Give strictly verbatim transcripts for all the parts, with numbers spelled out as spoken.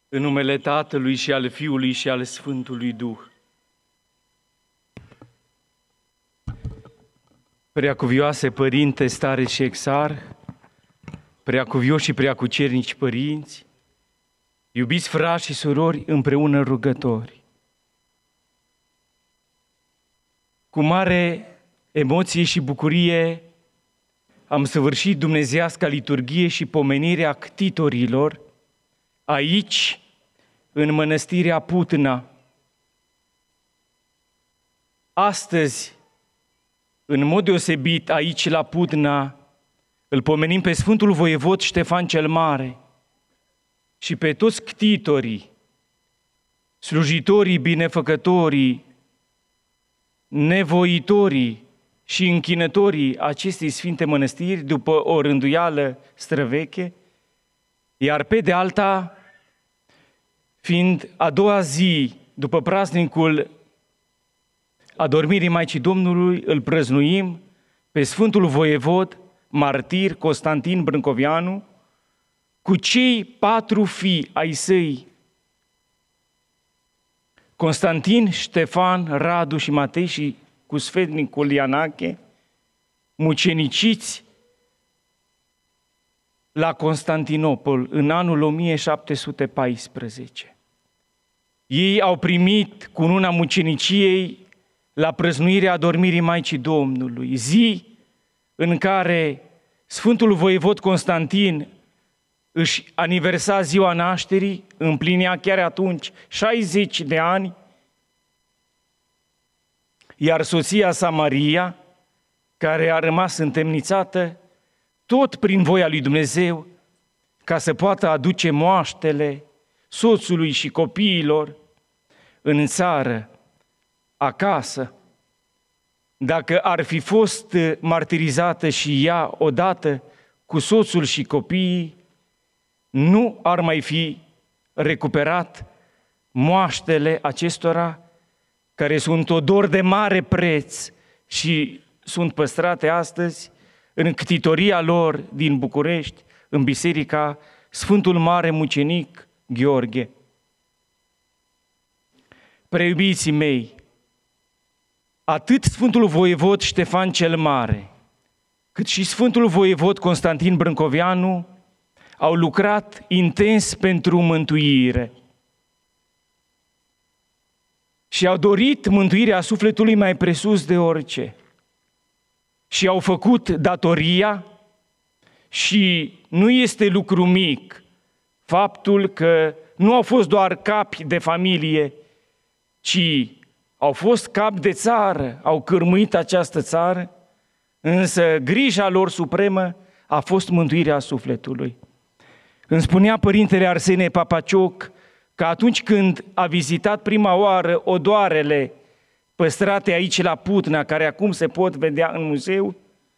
În numele Tatălui și al Fiului și al Sfântului Duh. Preacuvioase Părinte, Stare și Exar, preacuvioși și preacucernici părinți, iubiți frați și surori împreună rugători. Cu mare emoție și bucurie am săvârșit dumnezeiasca liturghie și pomenirea ctitorilor aici, în mănăstirea Putna. Astăzi, în mod deosebit, aici la Putna, îl pomenim pe Sfântul Voievod Ștefan cel Mare și pe toți ctitorii, slujitorii, binefăcătorii, nevoitorii și închinătorii acestei sfinte mănăstiri după o rânduială străveche, iar pe de alta, fiind a doua zi după praznicul adormirii Maicii Domnului, îl prăznuim pe Sfântul Voievod, martir Constantin Brâncoveanu, cu cei patru fii ai săi, Constantin, Ștefan, Radu și Matei, și cu sfetnicul Ianache, muceniciți la Constantinopol în anul o mie șapte sute paisprezece. Ei au primit cununa muceniciei la prăznuirea adormirii Maicii Domnului, zi în care Sfântul Voievod Constantin își aniversa ziua nașterii, împlinea chiar atunci șaizeci de ani, iar soția sa Maria, care a rămas întemnițată, tot prin voia lui Dumnezeu, ca să poată aduce moaștele soțului și copiilor în țară, acasă. Dacă ar fi fost martirizată și ea odată cu soțul și copiii, nu ar mai fi recuperat moaștele acestora, care sunt odor de mare preț și sunt păstrate astăzi în ctitoria lor din București, în Biserica Sfântul Mare Mucenic Gheorghe. Preiubiții mei, atât Sfântul Voievod Ștefan cel Mare, cât și Sfântul Voievod Constantin Brâncoveanu au lucrat intens pentru mântuire și au dorit mântuirea sufletului mai presus de orice. Și au făcut datoria și nu este lucru mic faptul că nu au fost doar capi de familie, ci au fost cap de țară, au cârmuit această țară, însă grija lor supremă a fost mântuirea sufletului. Îmi spunea Părintele Arsenie Papacioc că atunci când a vizitat prima oară odoarele păstrate aici la Putna, care acum se pot vedea în muzeu,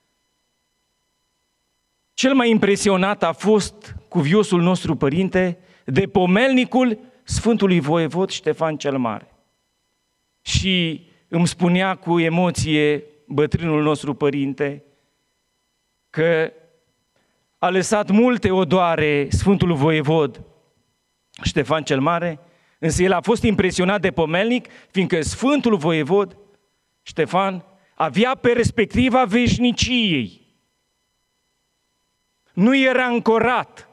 cel mai impresionat a fost cuviosul nostru părinte de pomelnicul Sfântului Voievod Ștefan cel Mare. Și îmi spunea cu emoție bătrânul nostru părinte că a lăsat multe odoare Sfântul Voievod Ștefan cel Mare, însă el a fost impresionat de pomelnic, fiindcă Sfântul Voievod Ștefan avea perspectiva veșniciei. Nu era ancorat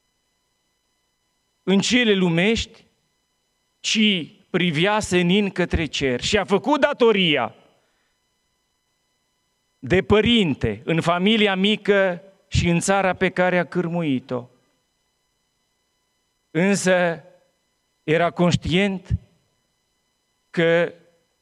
în cele lumești, ci privea senin către cer și a făcut datoria de părinte în familia mică și în țara pe care a cârmuit-o. Însă era conștient că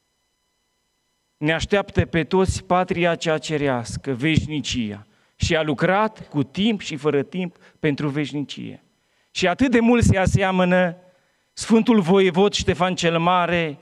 ne așteaptă pe toți patria cea cerească, veșnicia, și a lucrat cu timp și fără timp pentru veșnicie. Și atât de mult se aseamănă Sfântul Voievod Ștefan cel Mare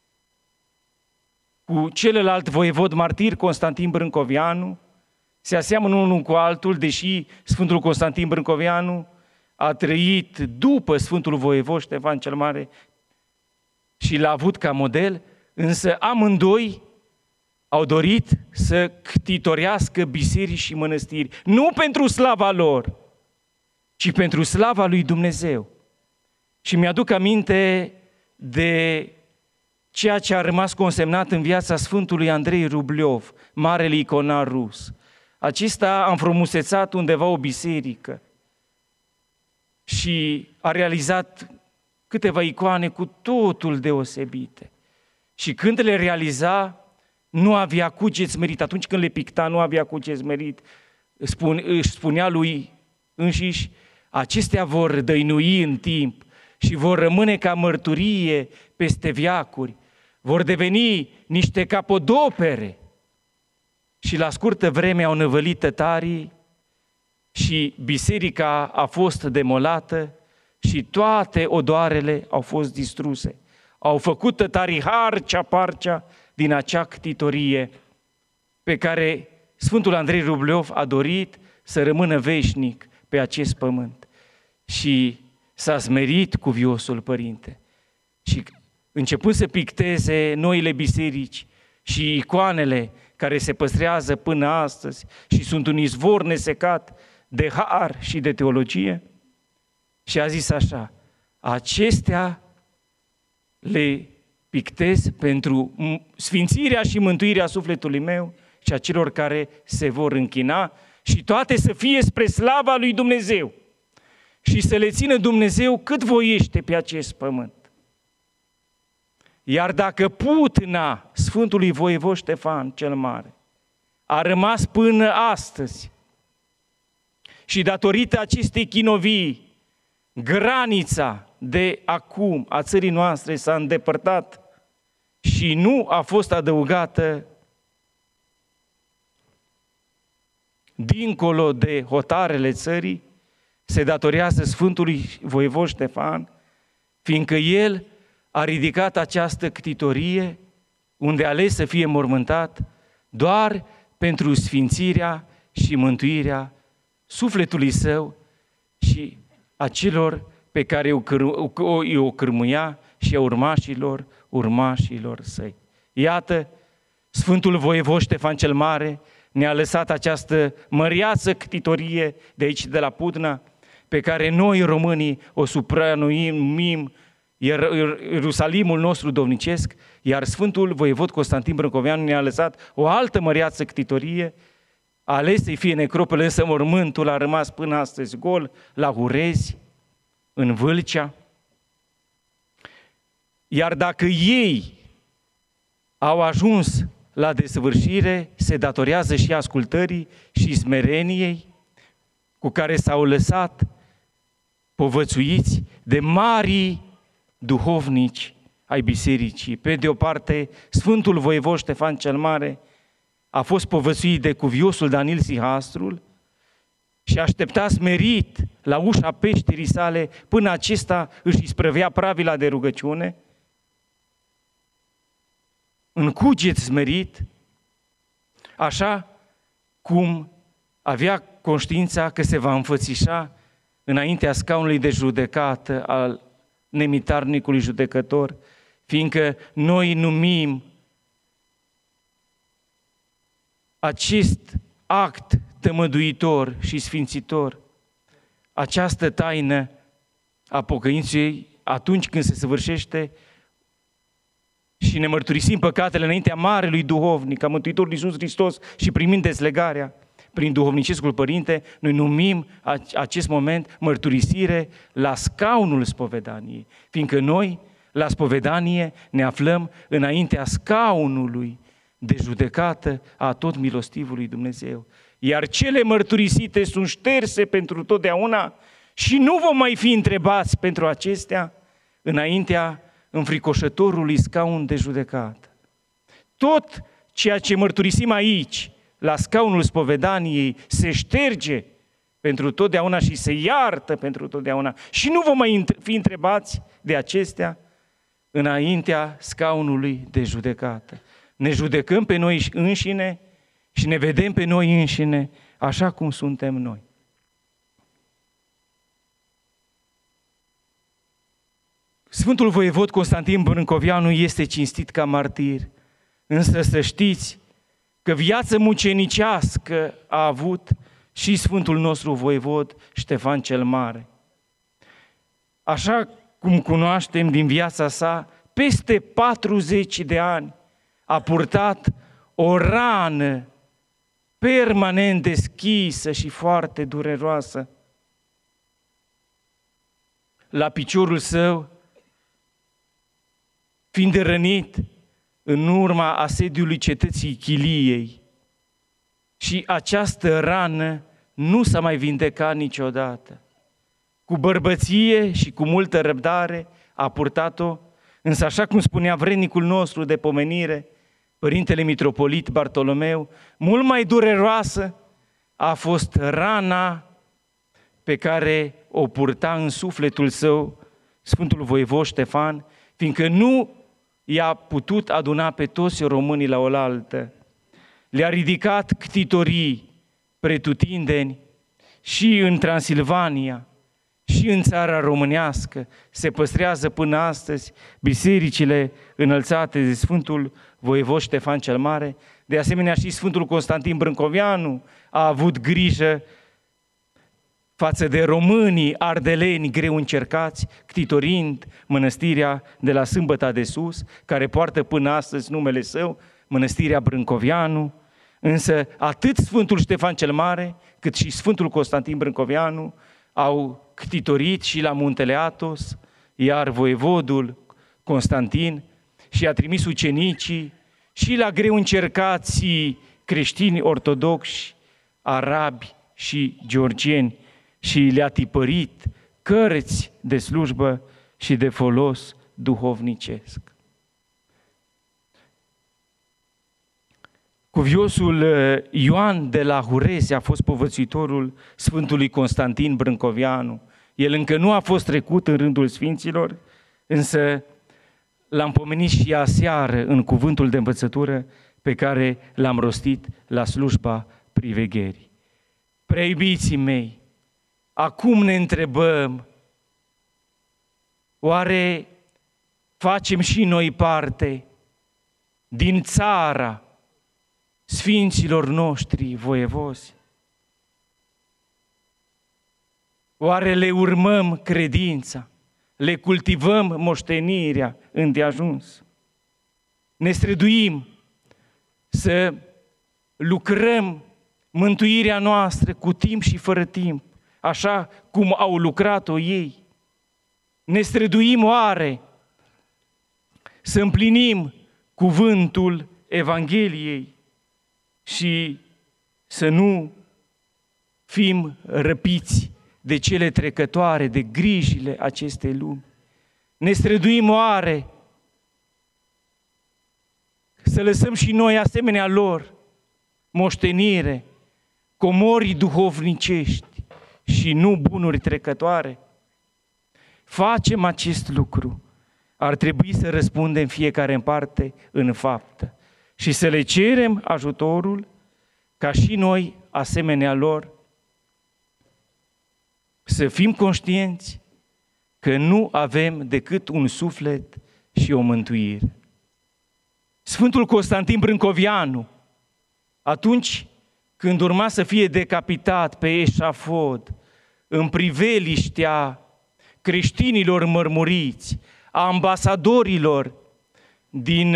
cu celălalt voievod martir Constantin Brâncoveanu, se aseamănă unul cu altul, deși Sfântul Constantin Brâncoveanu a trăit după Sfântul Voievod Ștefan cel Mare și l-a avut ca model, însă amândoi au dorit să ctitorească biserici și mănăstiri, nu pentru slava lor, ci pentru slava lui Dumnezeu. Și mi-aduc aminte de ceea ce a rămas consemnat în viața Sfântului Andrei Rublev, marele iconar rus. Acesta a înfrumusețat undeva o biserică și a realizat câteva icoane cu totul deosebite. Și când le realiza, nu avea cugeți merit. Atunci când le picta, nu avea cugeți merit. Spune, își spunea lui înșiși, acestea vor dăinui în timp și vor rămâne ca mărturie peste veacuri. Vor deveni niște capodopere. Și la scurtă vreme au năvălit tătarii și biserica a fost demolată și toate odoarele au fost distruse. Au făcut tătarii harcea-parcea din acea ctitorie pe care Sfântul Andrei Rublev a dorit să rămână veșnic pe acest pământ. Și s-a smerit cuviosul Părinte. Și începând să picteze noile biserici și icoanele care se păstrează până astăzi și sunt un izvor nesecat de har și de teologie, și a zis așa, acestea le pictez pentru sfințirea și mântuirea sufletului meu și a celor care se vor închina și toate să fie spre slava lui Dumnezeu și să le țină Dumnezeu cât voiește pe acest pământ. Iar dacă putna Sfântului Voievod Ștefan cel Mare a rămas până astăzi și datorită acestei chinovii, granița de acum a țării noastre s-a îndepărtat și nu a fost adăugată dincolo de hotarele țării, se datorează Sfântului Voievod Ștefan, fiindcă el a ridicat această ctitorie unde a ales să fie mormântat doar pentru sfințirea și mântuirea sufletului său și a celor pe care o cârmuia și a urmașilor, urmașilor săi. Iată, Sfântul Voievod Ștefan cel Mare ne-a lăsat această măreață ctitorie de aici, de la Putna, pe care noi românii o supranumim Ierusalimul nostru domnicesc, iar Sfântul Voievod Constantin Brâncoveanu ne-a lăsat o altă măreață ctitorie, a ales să-i fie necropole, însă mormântul a rămas până astăzi gol la Hurezi, în Vâlcea. Iar dacă ei au ajuns la desăvârșire, se datorează și ascultării și smereniei cu care s-au lăsat povățuiți de marii duhovnici ai bisericii. Pe de o parte, Sfântul Voievod Ștefan cel Mare a fost povățuit de cuviosul Danil Sihastrul și aștepta smerit la ușa peșterii sale până acesta își isprăvea pravila de rugăciune, în cuget smerit, așa cum avea conștiința că se va înfățișa înaintea scaunului de judecată al nemitarnicului judecător, fiindcă noi numim acest act tămăduitor și sfințitor, această taină a pocăinței atunci când se săvârșește și ne mărturisim păcatele înaintea Marelui Duhovnic, a Mântuitorului Iisus Hristos și primind dezlegarea prin Duhovnicescul Părinte, noi numim acest moment mărturisire la scaunul spovedaniei, fiindcă noi la spovedanie ne aflăm înaintea scaunului de judecată a tot milostivului Dumnezeu. Iar cele mărturisite sunt șterse pentru totdeauna și nu vom mai fi întrebați pentru acestea înaintea înfricoșătorului scaun de judecată. Tot ceea ce mărturisim aici, la scaunul spovedaniei, se șterge pentru totdeauna și se iartă pentru totdeauna. Și nu vom mai fi întrebați de acestea înaintea scaunului de judecată. Ne judecăm pe noi înșine și ne vedem pe noi înșine așa cum suntem noi. Sfântul Voievod Constantin Brâncoveanu este cinstit ca martir, însă să știți că viață mucenicească a avut și Sfântul nostru Voievod Ștefan cel Mare. Așa cum cunoaștem din viața sa, peste patruzeci de ani a purtat o rană permanent deschisă și foarte dureroasă. La piciorul său, fiind rănit în urma asediului cetății Chiliei, și această rană nu s-a mai vindecat niciodată. Cu bărbăție și cu multă răbdare a purtat-o, însă așa cum spunea vrednicul nostru de pomenire, Părintele Mitropolit Bartolomeu, mult mai dureroasă a fost rana pe care o purta în sufletul său Sfântul Voievod Ștefan, fiindcă nu i-a putut aduna pe toți românii la oaltă. Le-a ridicat ctitorii pretutindeni și în Transilvania, și în țara românească. Se păstrează până astăzi bisericile înălțate de Sfântul Voievod Ștefan cel Mare. De asemenea și Sfântul Constantin Brâncoveanu a avut grijă față de românii ardeleni greu încercați, ctitorind mănăstirea de la Sâmbăta de Sus, care poartă până astăzi numele său, Mănăstirea Brâncoveanu. Însă atât Sfântul Ștefan cel Mare, cât și Sfântul Constantin Brâncoveanu au ctitorit și la Muntele Athos, iar voievodul Constantin și-a trimis ucenicii și la greu încercații creștini ortodoxi, arabi și georgieni și le-a tipărit cărți de slujbă și de folos duhovnicesc. Cuviosul Ioan de la Hurese a fost povățuitorul Sfântului Constantin Brâncoveanu. El încă nu a fost trecut în rândul sfinților, însă l-am pomenit și aseară în cuvântul de învățătură pe care l-am rostit la slujba privegherii. Prea iubiții mei, acum ne întrebăm, oare facem și noi parte din țara sfinților noștri voievozi? Oare le urmăm credința? Le cultivăm moștenirea îndeajuns? Ne străduim să lucrăm mântuirea noastră cu timp și fără timp, așa cum au lucrat-o ei? Ne străduim oare să împlinim cuvântul Evangheliei și să nu fim răpiți de cele trecătoare, de grijile acestei lumi? Ne străduim oare să lăsăm și noi asemenea lor moștenire, comori duhovnicești și nu bunuri trecătoare? Facem acest lucru. Ar trebui să răspundem fiecare în parte în faptă și să le cerem ajutorul ca și noi, asemenea lor, să fim conștienți că nu avem decât un suflet și o mântuire. Sfântul Constantin Brâncoveanu, atunci când urma să fie decapitat pe eșafod, în priveliștea creștinilor mărmuriți, a ambasadorilor din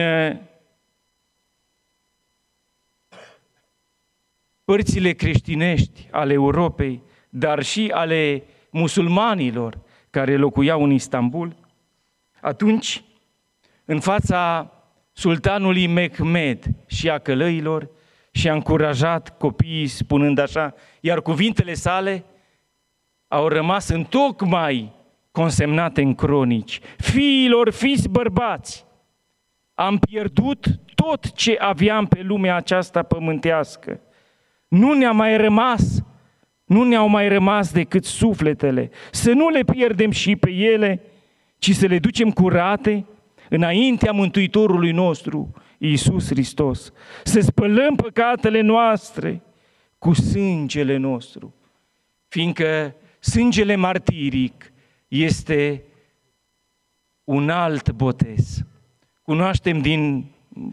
părțile creștinești ale Europei, dar și ale musulmanilor care locuiau în Istanbul, atunci, în fața sultanului Mehmed și a călăilor, și-a încurajat copiii spunând așa, iar cuvintele sale au rămas întocmai consemnate în cronici: fiilor, fiți bărbați, am pierdut tot ce aveam pe lumea aceasta pământească. Nu ne-a mai rămas, nu ne-au mai rămas decât sufletele. Să nu le pierdem și pe ele, ci să le ducem curate înaintea Mântuitorului nostru, Iisus Hristos. Să spălăm păcatele noastre cu sângele nostru, fiindcă sângele martiric este un alt botez. Cunoaștem din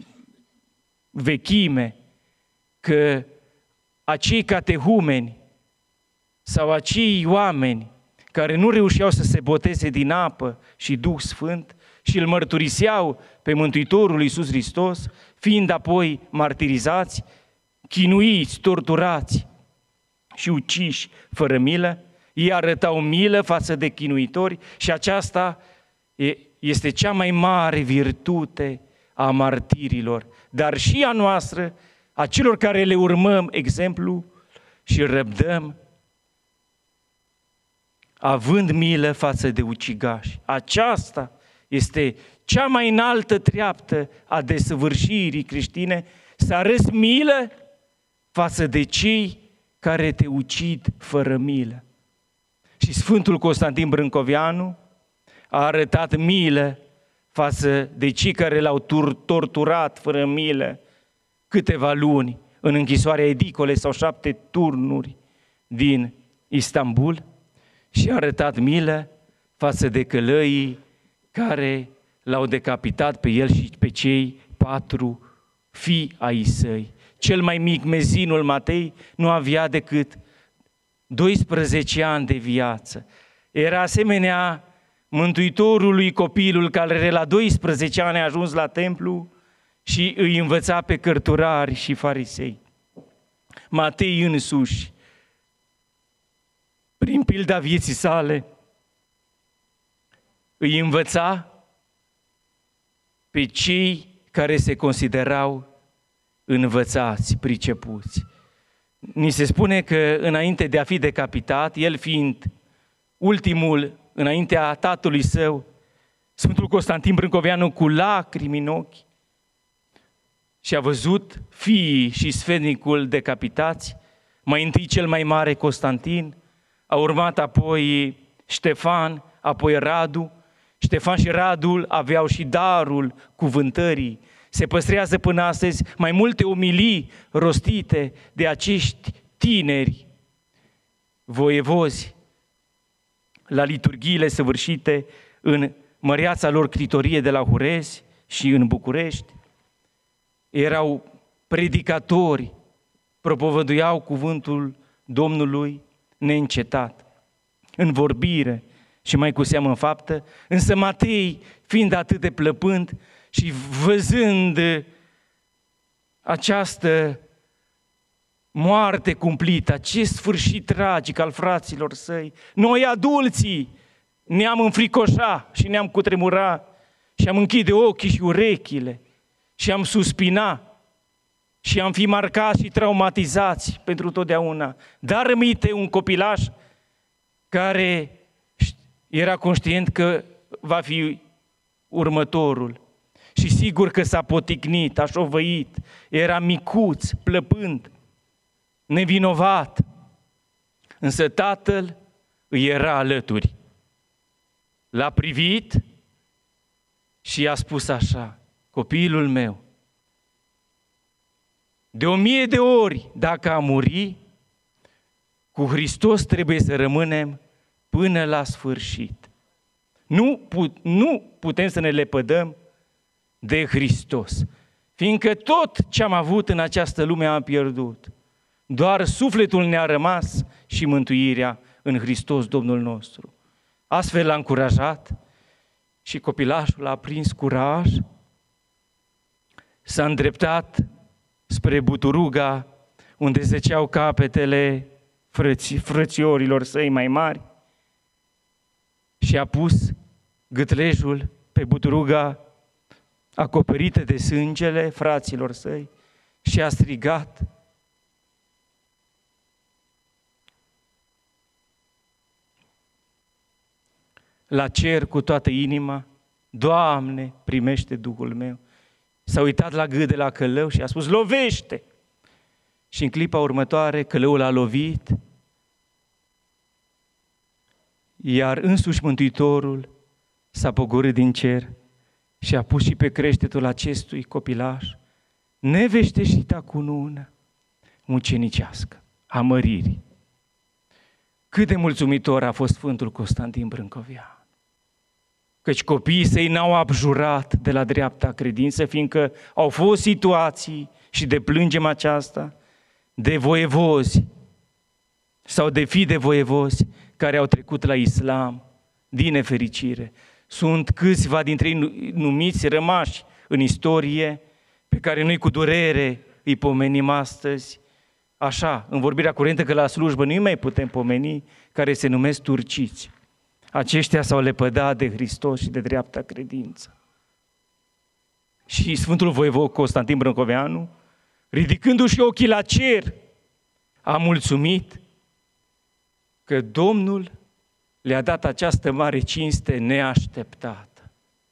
vechime că acei catehumeni sau acei oameni care nu reușeau să se boteze din apă și Duh Sfânt și îl mărturiseau pe Mântuitorul Iisus Hristos, fiind apoi martirizați, chinuiți, torturați și uciși fără milă, ei arătau milă față de chinuitori și aceasta este cea mai mare virtute a martirilor, dar și a noastră, a celor care le urmăm exemplu și răbdăm, având milă față de ucigași. Aceasta este cea mai înaltă treaptă a desăvârșirii creștine, să arăți milă față de cei care te ucid fără milă. Și Sfântul Constantin Brâncoveanu a arătat milă față de cei care l-au torturat fără milă câteva luni în închisoarea Edicole sau șapte turnuri din Istanbul și a arătat milă față de călăii care l-au decapitat pe el și pe cei patru fii ai săi. Cel mai mic, mezinul Matei, nu avea decât doisprezece ani de viață. Era asemenea Mântuitorului copilul care la doisprezece ani a ajuns la templu și îi învăța pe cărturari și farisei. Matei însuși, prin pilda vieții sale, îi învăța pe cei care se considerau învățați, pricepuți. Ni se spune că înainte de a fi decapitat, el fiind ultimul înaintea tatălui său, Sfântul Constantin Brâncoveanu cu lacrimi în ochi, și a văzut fiii și sfetnicul decapitați, mai întâi cel mai mare Constantin, a urmat apoi Ștefan, apoi Radu. Ștefan și Radul aveau și darul cuvântării. Se păstrează până astăzi mai multe omilii rostite de acești tineri voievozi la liturghiile săvârșite în măreața lor critorie de la Hurezi și în București. Erau predicatori, propovăduiau cuvântul Domnului neîncetat, în vorbire și mai cu seamă în faptă, însă Matei, fiind atât de plăpând și văzând această moarte cumplită, acest sfârșit tragic al fraților săi, noi adulții ne-am înfricoșat și ne-am cutremurat și am închide ochii și urechile și am suspina și am fi marcați și traumatizați pentru totdeauna. Dar rămite un copilaș care era conștient că va fi următorul. Și sigur că s-a poticnit, a șovăit, era micuț, plăpând, nevinovat. Însă tatăl îi era alături. L-a privit și i-a spus așa: copilul meu, de o mie de ori dacă a muri, cu Hristos trebuie să rămânem până la sfârșit. Nu, put, nu putem să ne lepădăm de Hristos, fiindcă tot ce am avut în această lume am pierdut. Doar sufletul ne-a rămas și mântuirea în Hristos Domnul nostru. Astfel l-a încurajat și copilașul a prins curaj, s-a îndreptat spre Buturuga, unde zăceau capetele frăți, frățiorilor săi mai mari, și a pus gâtlejul pe Buturuga acoperită de sângele fraților săi și a strigat: la cer cu toată inima: Doamne, primește Duhul meu. S-a uitat la gât la călău și a spus: lovește! Și în clipa următoare călăul a lovit, iar însuși Mântuitorul s-a pogorât din cer și a pus și pe creștetul acestui copilaș neveșteșita cunună mucenicească a măririi. Cât de mulțumitor a fost Sfântul Constantin Brâncoveanu, căci copiii săi n-au abjurat de la dreapta credință, fiindcă au fost situații, și deplângem aceasta, de voievozi sau de fii de voievozi care au trecut la islam, din nefericire. Sunt câțiva dintre ei numiți, rămași în istorie, pe care noi cu durere îi pomenim astăzi, așa, în vorbirea curentă, că la slujbă nu-i mai putem pomeni, care se numesc turciți. Aceștia s-au lepădat de Hristos și de dreapta credință. Și Sfântul Voievod Constantin Brâncoveanu, ridicându-și ochii la cer, a mulțumit că Domnul le-a dat această mare cinste neașteptată.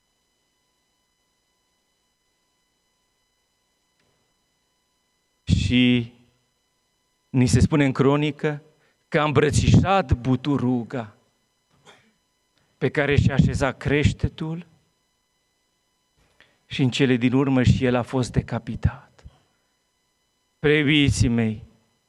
Și ni se spune în cronică că a îmbrățișat buturuga pe care și-a așezat creștetul și în cele din urmă și el a fost decapitat. Preiubiții mei,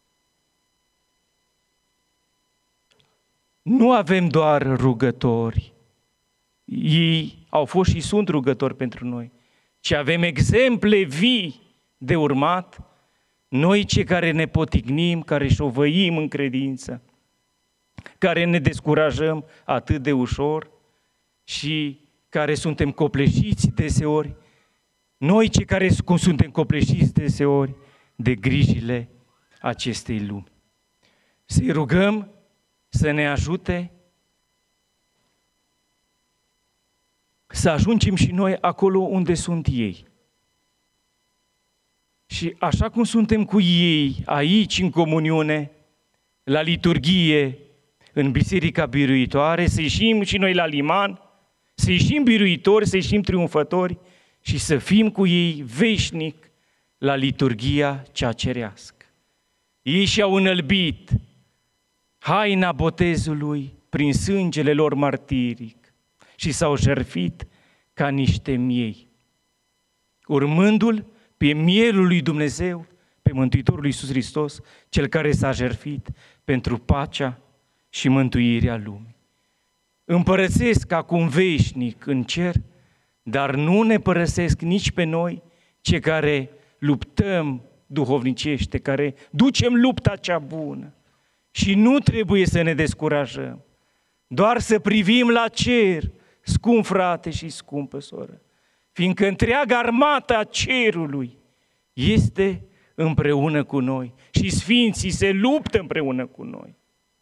nu avem doar rugători, ei au fost și sunt rugători pentru noi, ci avem exemple vii de urmat, noi cei care ne potignim, care șovăim în credință, care ne descurajăm atât de ușor și care suntem copleșiți deseori, noi cei care suntem copleșiți deseori de grijile acestei lumi. Să-i rugăm să ne ajute să ajungem și noi acolo unde sunt ei. Și așa cum suntem cu ei aici în comuniune, la liturghie, în Biserica Biruitoare, să ieșim și noi la liman, să ieșim biruitori, să ieșim triumfători și să fim cu ei veșnic la liturghia cea cerească. Ei și-au înălbit haina botezului prin sângele lor martiric și s-au jertfit ca niște miei, urmându-L pe mielul lui Dumnezeu, pe Mântuitorul Iisus Hristos, Cel care s-a jertfit pentru pacea și mântuirea lumii. Împărățesc acum veșnic în cer, dar nu ne părăsesc nici pe noi, cei care luptăm duhovnicește, care ducem lupta cea bună. Și nu trebuie să ne descurajăm, doar să privim la cer, scump frate și scumpă soră, fiindcă întreaga armată a cerului este împreună cu noi și sfinții se luptă împreună cu noi.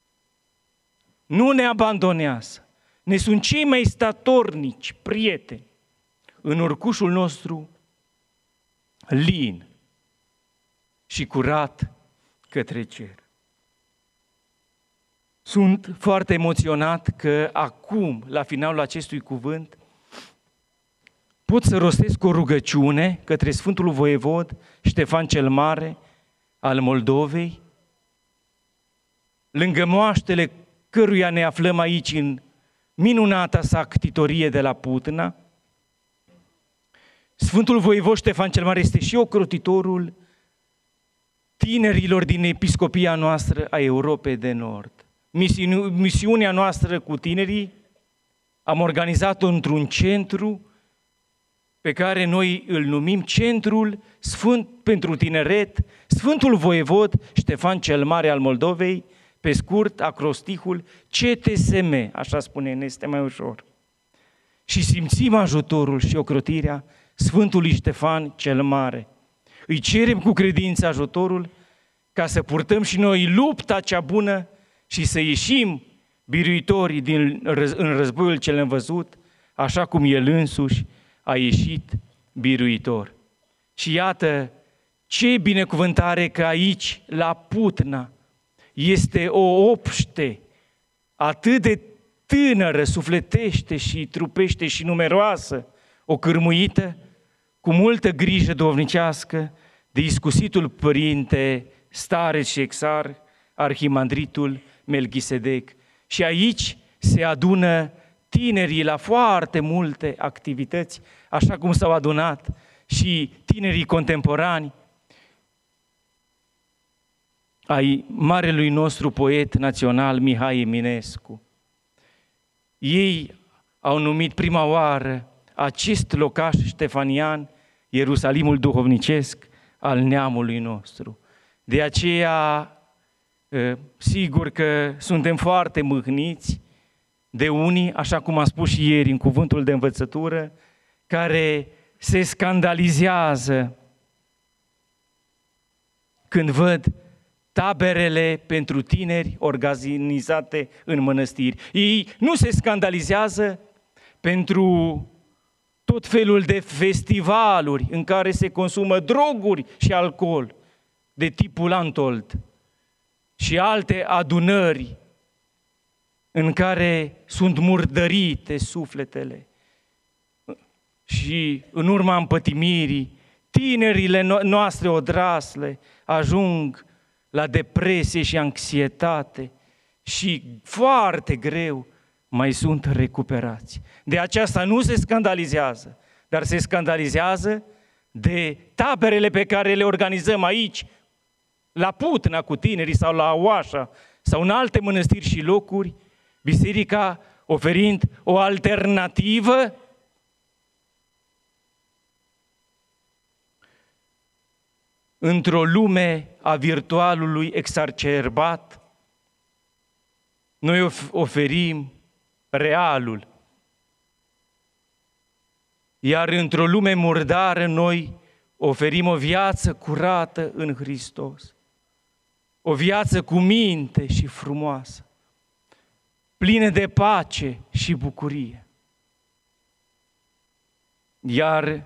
Nu ne abandonează, ne sunt cei mai statornici prieteni în urcușul nostru lin și curat către cer. Sunt foarte emoționat că acum, la finalul acestui cuvânt, pot să rostesc o rugăciune către Sfântul Voievod Ștefan cel Mare al Moldovei, lângă moaștele căruia ne aflăm aici în minunata sa ctitorie de la Putna. Sfântul Voievod Ștefan cel Mare este și ocrotitorul tinerilor din episcopia noastră a Europei de Nord. Misiunea noastră cu tinerii am organizat-o într-un centru pe care noi îl numim Centrul Sfânt pentru Tineret, Sfântul Voievod Ștefan cel Mare al Moldovei, pe scurt, acrosticul C T S M, așa spune, ne este mai ușor. Și simțim ajutorul și ocrotirea Sfântului Ștefan cel Mare. Îi cerem cu credință ajutorul ca să purtăm și noi lupta cea bună și să ieșim biruitorii din, în războiul cel nevăzut, așa cum El însuși a ieșit biruitor. Și iată ce binecuvântare că aici, la Putna, este o obște atât de tânără, sufletește și trupește și numeroasă, o cârmuită, cu multă grijă duhovnicească, de iscusitul părinte Stareț și Exarh, arhimandritul Melchisedec. Și aici se adună tinerii la foarte multe activități, așa cum s-au adunat și tinerii contemporani ai marelui nostru poet național Mihai Eminescu. Ei au numit prima oară acest locaș ștefanian Ierusalimul duhovnicesc al neamului nostru. De aceea Sigur că suntem foarte mâhniți de unii, așa cum am spus și ieri în cuvântul de învățătură, care se scandalizează când văd taberele pentru tineri organizate în mănăstiri. Ei nu se scandalizează pentru tot felul de festivaluri în care se consumă droguri și alcool de tipul Antold și alte adunări în care sunt murdărite sufletele și în urma împătimirii tinerile noastre odrasle ajung la depresie și anxietate și foarte greu mai sunt recuperați. De aceasta nu se scandalizează, dar se scandalizează de taberele pe care le organizăm aici, la Putna cu tinerii sau la Oașa sau în alte mănăstiri și locuri, biserica oferind o alternativă într-o lume a virtualului exacerbat. Noi oferim realul, iar într-o lume murdară noi oferim o viață curată în Hristos, o viață cu minte și frumoasă, plină de pace și bucurie. Iar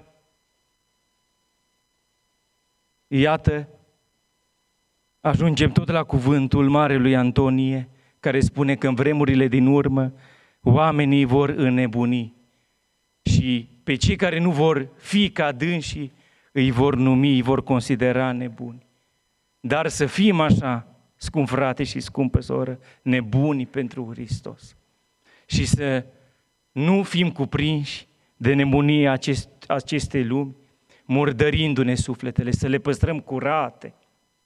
iată, ajungem tot la cuvântul Marelui Antonie, care spune că în vremurile din urmă oamenii vor înnebuni și pe cei care nu vor fi ca dânsii îi vor numi, îi vor considera nebuni. Dar să fim așa, scump frate și scumpă soră, nebuni pentru Hristos și să nu fim cuprinși de nebunia acest, acestei lumi, murdărindu-ne sufletele, să le păstrăm curate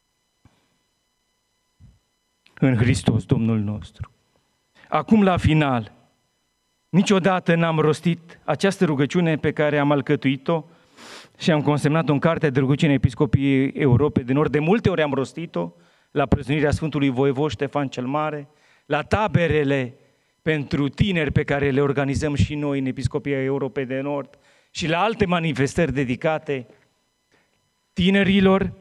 în Hristos Domnul nostru. Acum la final, niciodată n-am rostit această rugăciune pe care am alcătuit-o și am consemnat-o în Cartea de Rugăciune Episcopiei Europei de Nord. De multe ori am rostit-o la prăznuirea Sfântului Voievod Ștefan cel Mare, la taberele pentru tineri pe care le organizăm și noi în Episcopia Europei de Nord și la alte manifestări dedicate tinerilor.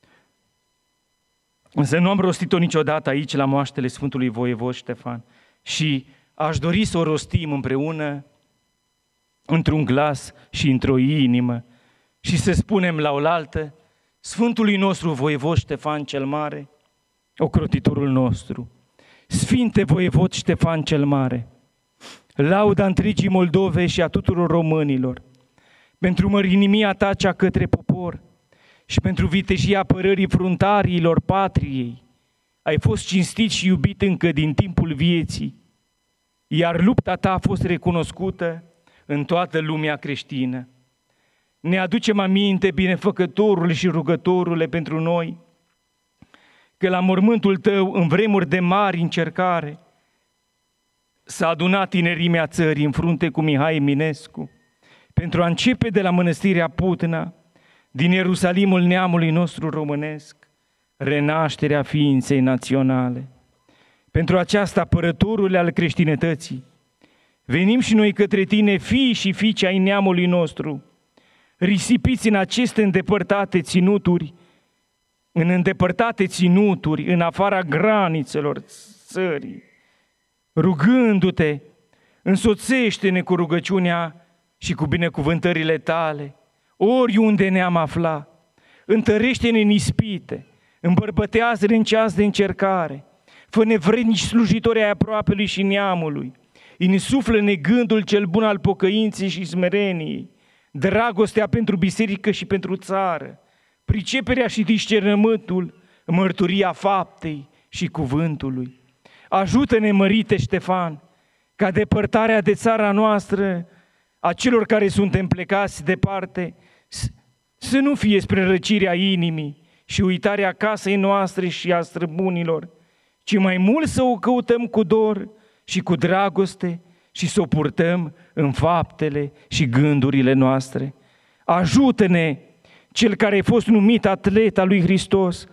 Însă nu am rostit-o niciodată aici la moaștele Sfântului Voievod Ștefan și aș dori să o rostim împreună într-un glas și într-o inimă și să spunem la oaltă Sfântului nostru Voievod Ștefan cel Mare, ocrotitorul nostru, Sfinte Voievod Ștefan cel Mare, lauda întregii Moldove și a tuturor românilor, pentru mărinimia ta cea către popor și pentru vitejia apărării fruntarilor patriei, ai fost cinstit și iubit încă din timpul vieții, iar lupta ta a fost recunoscută în toată lumea creștină. Ne aducem aminte, binefăcătorul și rugătorule pentru noi, că la mormântul tău, în vremuri de mari încercare, s-a adunat tinerimea țării în frunte cu Mihai Eminescu, pentru a începe de la mănăstirea Putna, din Ierusalimul neamului nostru românesc, renașterea ființei naționale. Pentru aceasta, apărătorule al creștinătății, venim și noi către tine, fii și fiice ai neamului nostru, risipiți în aceste îndepărtate ținuturi, în îndepărtate ținuturi, în afara granițelor țării, rugându-te, însoțește-ne cu rugăciunea și cu binecuvântările tale, oriunde ne-am aflat, întărește-ne în ispite, îmbărbătează-ne în ceas de încercare, fă-ne vrednici slujitori ai aproapelui și neamului, insuflă-ne gândul cel bun al pocăinței și smereniei, dragostea pentru biserică și pentru țară, priceperea și discernământul, mărturia faptei și cuvântului. Ajută-ne, mărite Ștefan, ca depărtarea de țara noastră a celor care suntem plecați departe să nu fie spre răcirea inimii și uitarea casei noastre și a străbunilor, ci mai mult să o căutăm cu dor și cu dragoste și să o purtăm în faptele și gândurile noastre. Ajută-ne, cel care a fost numit atlet al lui Hristos, pe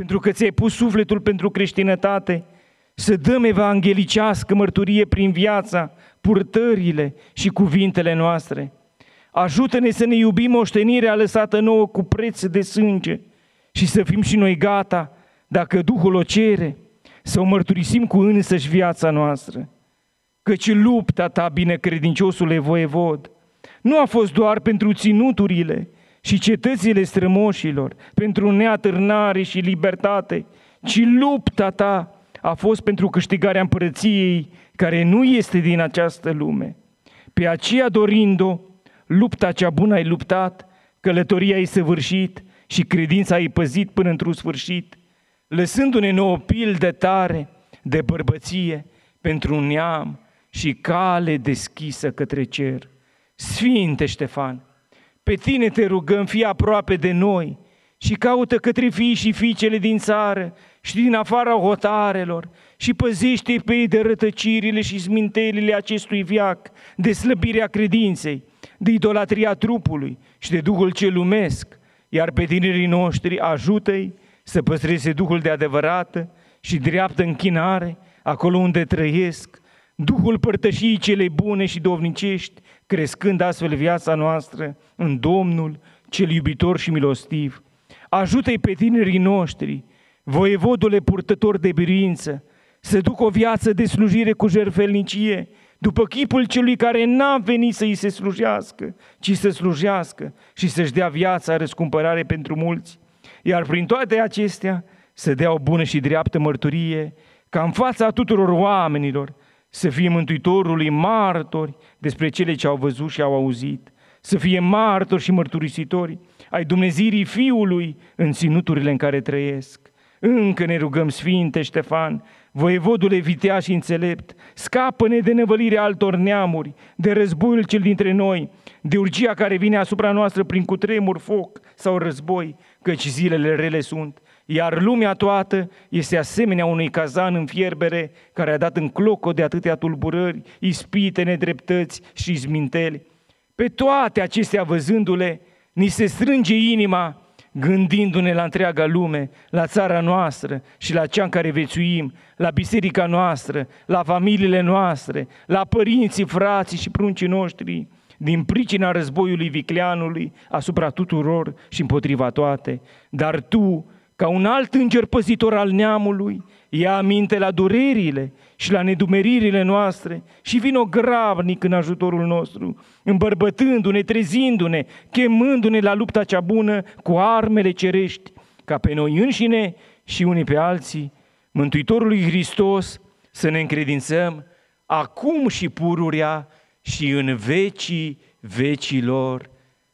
pentru că ți-ai pus sufletul pentru creștinătate, să dăm evanghelicească mărturie prin viața, purtările și cuvintele noastre. Ajută-ne să ne iubim moștenirea lăsată nouă cu preț de sânge și să fim și noi gata, dacă Duhul o cere, să o mărturisim cu însăși viața noastră. Căci lupta ta, binecredinciosule voievod, nu a fost doar pentru ținuturile și cetățile strămoșilor, pentru neatârnare și libertate, ci lupta ta a fost pentru câștigarea împărăției care nu este din această lume. Pe aceea, dorind-o, lupta cea bună ai luptat, călătoria ai săvârșit și credința ai păzit până într-un sfârșit, lăsându-ne nouă pildă tare de bărbăție pentru un neam și cale deschisă către cer. Sfinte Ștefan, pe tine te rugăm, fii aproape de noi și caută către fii și fiicele din țară și din afara hotarelor și păzește pe ei de rătăcirile și smintelile acestui viac, de slăbirea credinței, de idolatria trupului și de duhul cel lumesc, iar pe tinerii noștri ajută-i să păstreze duhul de adevărată și dreaptă închinare acolo unde trăiesc, duhul părtășiei celei bune și dovnicești, crescând astfel viața noastră în Domnul cel iubitor și milostiv. Ajută-i pe tinerii noștri, voievodule purtător de biruință, să ducă o viață de slujire cu jertfelnicie, după chipul celui care n-a venit să îi se slujească, ci să slujească și să-și dea viața răscumpărare pentru mulți. Iar prin toate acestea să dea o bună și dreaptă mărturie, ca în fața tuturor oamenilor să fie Mântuitorului martori despre cele ce au văzut și au auzit, să fie martori și mărturisitori ai Dumnezeirii Fiului în ținuturile în care trăiesc. Încă ne rugăm, Sfinte Ștefan, voievodule viteaz și înțelept, scapă-ne de năvălirea altor neamuri, de războiul cel dintre noi, de urgia care vine asupra noastră prin cutremur, foc sau război, căci zilele rele sunt, iar lumea toată este asemenea unui cazan în fierbere care a dat în cloco de atâtea tulburări, ispite, nedreptăți și izminteli. Pe toate acestea văzându-le, ni se strânge inima, gândindu-ne la întreaga lume, la țara noastră și la cea în care viețuim, la biserica noastră, la familiile noastre, la părinții, frații și pruncii noștri, din pricina războiului vicleanului asupra tuturor și împotriva toate. Dar tu, ca un alt înger păzitor al neamului, ia aminte la durerile și la nedumeririle noastre și vino gravnic în ajutorul nostru, îmbărbătându-ne, trezindu-ne, chemându-ne la lupta cea bună cu armele cerești, ca pe noi înșine și unii pe alții, Mântuitorului Hristos, să ne încredințăm acum și pururea și în vecii vecilor.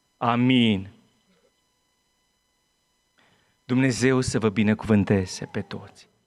Amin. Dumnezeu să vă binecuvânteze pe toți.